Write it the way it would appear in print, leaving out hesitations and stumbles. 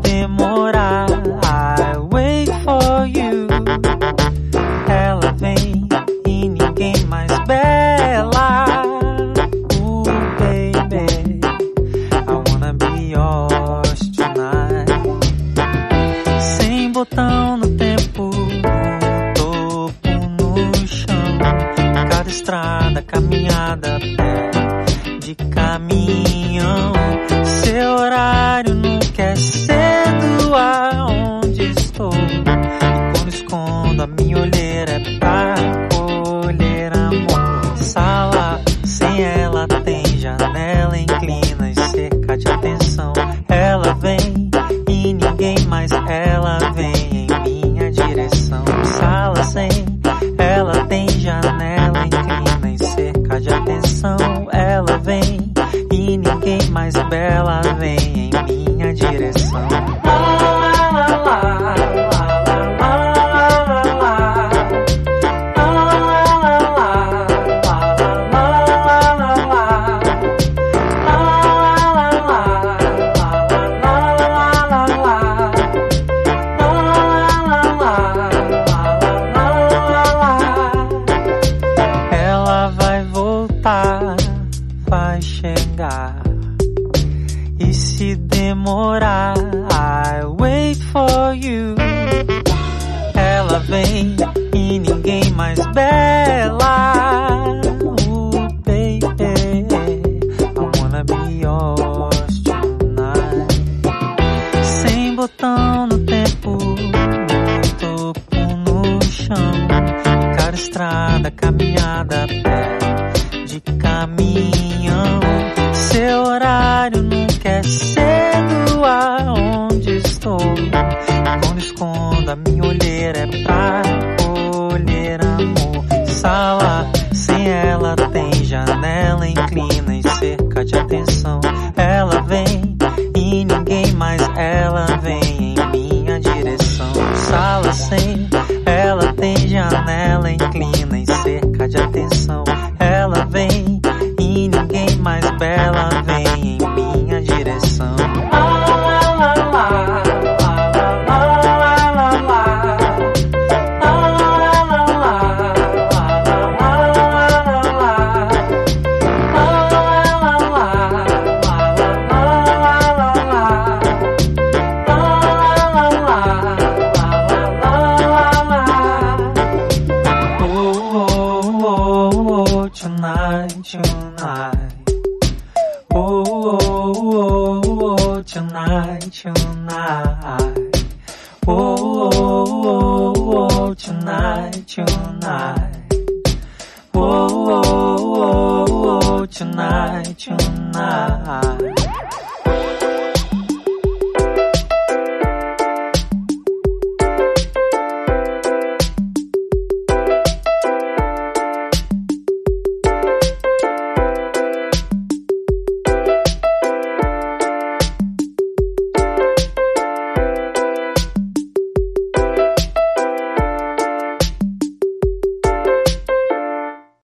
demorar, I wait for you. Ela vem e ninguém mais bela. Baby, I wanna be yours tonight. Sem botão no tempo, no topo, no chão. Cada estrada, caminhada, pé de caminhão. Seu horário nunca é cedo aonde estou. E quando escondo a minha olheira é pra colher amor. Sala sem ela tem janela, inclina e cerca de atenção. Ela vem e ninguém mais, ela vem em minha direção. Sala sem ela tem janela, inclina e cerca de atenção. Ela vem e ninguém mais bela vem em minha direção. Ela vai voltar, vai chegar. E se demorar, I wait for you. Ela vem e ninguém mais bela. Baby, I wanna be yours tonight. Sem botão no tempo, no topo, no chão. Cada estrada, caminhada, pé de caminhão. Seu horário nunca é cedo aonde estou. Quando escondo a minha olheira é pra colher amor. Sala sem ela tem janela, inclina e cerca de atenção. Ela vem e ninguém mais, ela vem em minha direção. Sala sem ela tem janela, inclina e cerca de atenção. Ela vem e ninguém mais bela vem em minha direção. Tonight, tonight. Oh, oh, oh, oh, tonight, tonight. Oh, oh, oh, oh, tonight, tonight. Oh, oh, oh, oh, tonight, tonight.